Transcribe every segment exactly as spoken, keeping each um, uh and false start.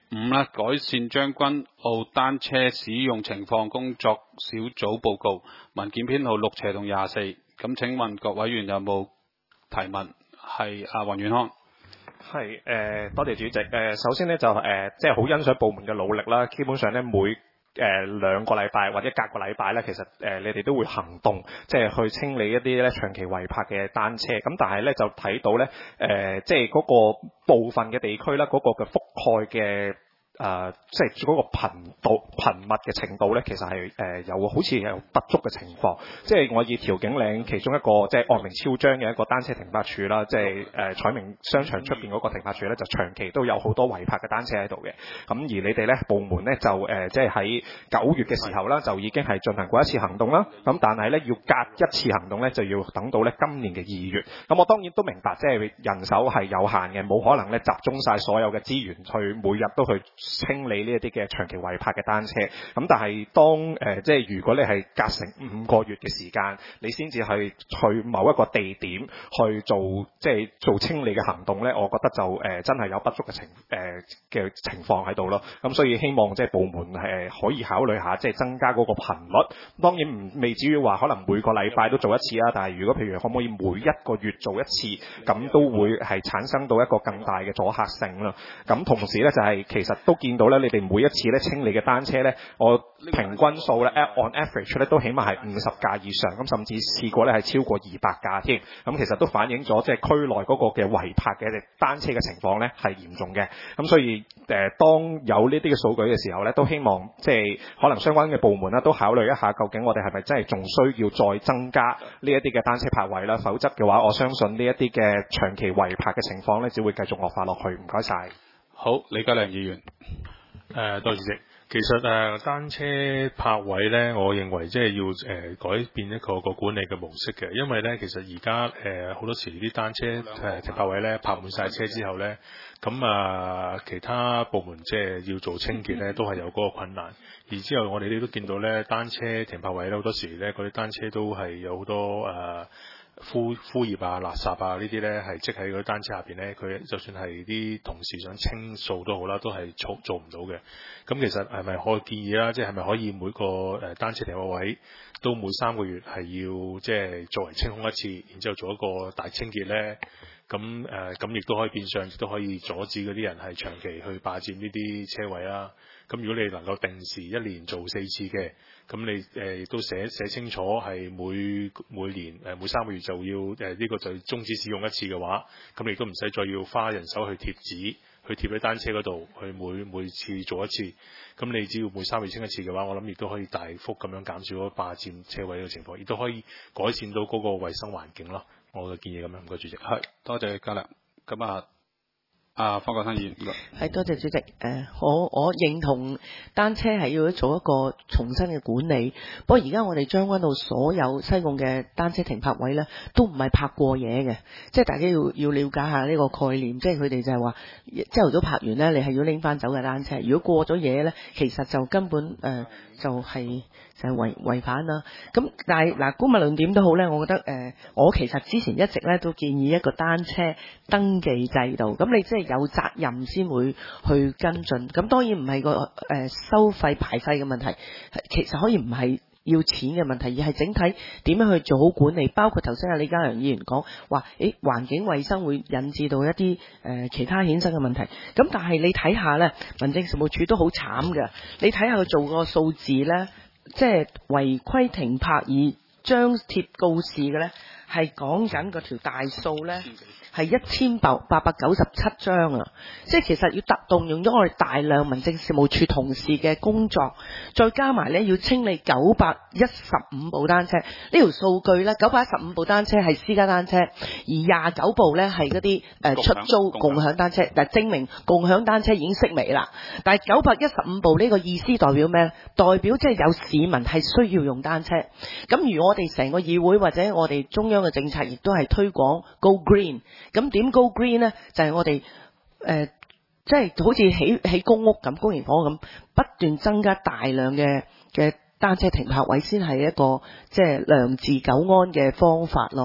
五咧，改善將軍澳單車使用情況工作小組報告，文件編號六斜同廿四。咁請問各委員有冇提問？係阿黃遠康。 係誒、呃，多謝主席。誒、呃，首先咧就誒、呃，即係好欣賞部門嘅努力啦。基本上咧每誒、呃、兩個禮拜或者隔個禮拜咧，其實誒、呃、你哋都會行動，即係去清理一啲咧長期違泊嘅單車。咁但係咧就睇到咧誒、呃，即係嗰個部分嘅地區啦，嗰、那個嘅覆蓋嘅。誒、呃，即係嗰個頻度、頻密嘅程度咧，其實係誒、呃、有好似有不足嘅情況。即係我以調景嶺其中一個即係惡名昭彰嘅一個單車停泊處啦，即係誒彩明商場出邊嗰個停泊處咧，就長期都有好多違泊嘅單車喺度嘅。咁而你哋咧部門咧就誒、呃、即係喺九月嘅時候啦，就已經係進行過一次行動啦。咁但係咧要隔一次行動咧，就要等到咧今年嘅二月。咁我當然都明白，即係人手係有限嘅，冇可能咧集中晒所有嘅資源去每日都去清理呢一啲嘅長期違泊嘅單車，咁但係當誒、呃、即係如果你係隔成五個月嘅時間，你先至去去某一個地點去做即係做清理嘅行動咧，我覺得就誒、呃、真係有不足嘅情誒嘅、呃、情況喺度咯。咁所以希望即係部門係、呃、可以考慮下，即係增加嗰個頻率。當然唔未至於話可能每個禮拜都做一次啊，但係如果譬如可唔可以每一個月做一次，咁都會係產生到一個更大嘅阻嚇性啦。咁同時咧就係、是、其實都見到咧。你哋每一次咧清理嘅單車咧，我平均數咧 on average 咧都起碼係五十架以上，咁甚至試過咧係超過二百架添。咁其實都反映咗即係區內嗰個嘅違泊嘅單車嘅情況咧係嚴重嘅。咁所以誒、呃，當有呢啲嘅數據嘅時候咧，都希望即係可能相關嘅部門啦，都考慮一下，究竟我哋係咪真係仲需要再增加呢一啲嘅單車泊位啦？否則嘅話，我相信呢一啲嘅長期違泊嘅情況咧，只會繼續惡化落去。唔該晒。 好，李家良議員。 誒、呃，多謝主席。其實誒、呃、單車泊位咧，我認為即係要誒、呃、改變一個個管理嘅模式嘅，因為咧其實而家誒好多時啲單車誒停泊位咧泊滿晒車之後咧，咁啊、呃、其他部門即係要做清潔咧，都係有嗰個困難。而之後我哋都見到咧，單車停泊位咧好多時咧嗰啲單車都係有好多誒。呃枯枯葉啊、垃圾啊呢啲咧係積喺嗰啲單車下邊咧，佢就算係啲同事想清掃都好啦，都係做做唔到嘅。咁其實係咪可以建議啦？即係係咪可以每個誒單車停泊位都每三個月係要即係作為清空一次，然之後做一個大清潔咧？咁誒咁亦都可以變相亦都可以阻止嗰啲人係長期去霸佔呢啲車位啦。咁如果你能夠定時一年做四次嘅，咁你誒亦、呃、都寫寫清楚係每每年誒、呃、每三個月就要誒呢、呃這個就終止使用一次嘅話，咁你都唔使再要花人手去貼紙去貼喺單車嗰度，去每每次做一次。咁你只要每三個月清一次嘅話，我諗亦都可以大幅咁樣減少嗰霸佔車位嘅情況，亦都可以改善到嗰個衞生環境咯。我嘅建議咁樣，唔該主席。 係，多謝家良。咁啊。啊，方國珊議員， 係多謝主席。誒、呃，我我認同單車係要做一個重新嘅管理。不過而家我哋將軍澳所有西貢嘅單車停泊位咧，都唔係泊過夜嘅，即係大家要要了解下呢個概念。即係佢哋就係話，朝頭早泊完咧，你係要拎翻走嘅單車。如果過咗夜咧，其實就根本誒、呃、就係、是、就係、是、違違反啦。咁但係嗱，姑勿論點都好咧，我覺得誒、呃，我其實之前一直咧都建議一個單車登記制度。咁你即係有責任先會去跟進，咁當然唔係個誒、呃、收費牌費嘅問題，其實可以唔係要錢嘅問題，而係整體點樣去做好管理。包括頭先阿李家良議員講話，誒環境衛生會引致到一啲誒、呃、其他衍生嘅問題。咁但係你睇下咧，民政事務處都好慘㗎。你睇下佢做個數字咧，即係違規停泊而張貼告示嘅咧，係講緊嗰條大數咧。係一千八八百九十七張啊！即係其實要特動用咗我哋大量民政事務處同事嘅工作，再加埋咧要清理九百一十五部單車。呢條數據咧，九百一十五部單車係私家單車，而廿九部咧係嗰啲誒出租共享單車。嗱，證明共享單車已經式微啦。但係九百一十五部呢個意思代表咩？代表即係有市民係需要用單車。咁而我哋成個議會或者我哋中央嘅政策，亦都係推廣 Go Green。咁點 Go Green 呢？就係、是、我哋誒，即、呃、係、就是、好似起起公屋咁、公營房屋咁，不斷增加大量嘅嘅單車停泊位，先係一個即係、就是、良治久安嘅方法咯。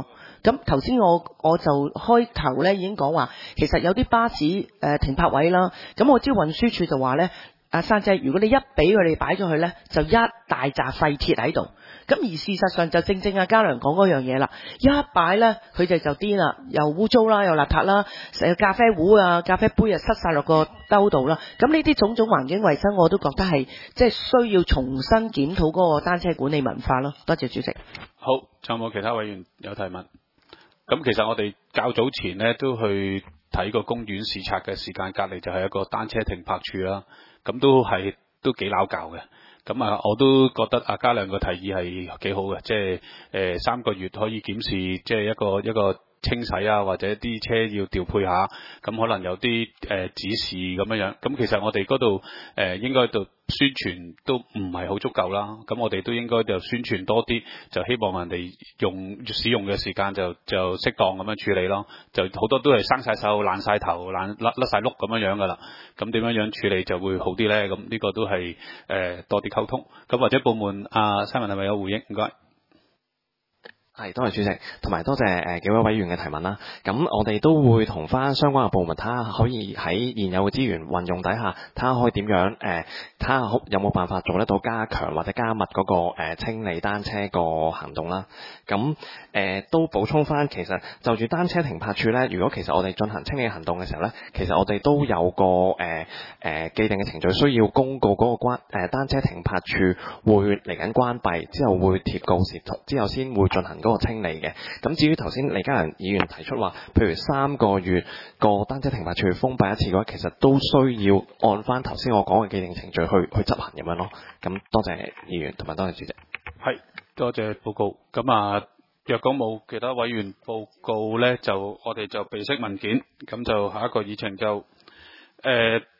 咁頭先我我就開頭咧已經講話，其實有啲巴士誒、呃、停泊位啦。咁我知運輸署就話咧，阿珊姐，如果你一俾佢哋擺咗去咧，就一大紮廢鐵喺度。咁而事實上就正正阿嘉良講嗰樣嘢啦，一擺咧佢哋就癲啦，又污糟啦，又邋遢啦，成個咖啡壺啊、咖啡杯啊塞晒落個兜度啦。咁呢啲種種環境衛生，我都覺得係即係需要重新檢討嗰個單車管理文化咯。多謝主席。 好，仲有冇其他委員有提問？咁其實我哋較早前呢都去睇個公園視察嘅時間，隔離就係一個單車停泊處啦。咁都係都幾撈教嘅。咁啊，我都覺得阿嘉良個提議係幾好嘅，即係誒三個月可以檢視，即係一個一個清洗啊，或者啲車要調配下，咁可能有啲誒、呃、指示咁樣樣。咁其實我哋嗰度誒應該度宣傳都唔係好足夠啦。咁我哋都應該就宣傳多啲，就希望人哋用使用嘅時間就就適當咁樣處理咯。就好多都係生晒鏽、爛晒頭、爛甩甩晒碌咁樣樣噶啦。咁點樣樣處理就會好啲咧？咁呢個都係誒、呃、多啲溝通。咁或者部門阿新聞係咪有回應？唔該。 係，多謝主席，同埋多謝誒、呃、幾位委員嘅提問啦。咁我哋都會同翻相關嘅部門睇下，可以喺現有嘅資源運用底下，睇下可以點樣誒，睇下有冇辦法做得到加強或者加密嗰、那個、呃、清理單車個行動啦。咁誒、呃、都補充翻，其實就住單車停泊處咧，如果其實我哋進行清理行動嘅時候咧，其實我哋都有個誒誒、呃呃、既定嘅程序，需要公告嗰個關誒、呃、單車停泊處會嚟緊關閉，之後會貼告示，之後先會進行嗰個清理嘅。咁至於頭先李嘉良議員提出話，譬如三個月個單車停泊處封閉一次嘅話，其實都需要按翻頭先我講嘅既定程序去去執行咁樣咯。咁多謝議員同埋多謝主席。 係，多謝報告。咁啊，若果冇其他委員報告咧，就我哋就備悉文件。咁就下一個議程就誒。呃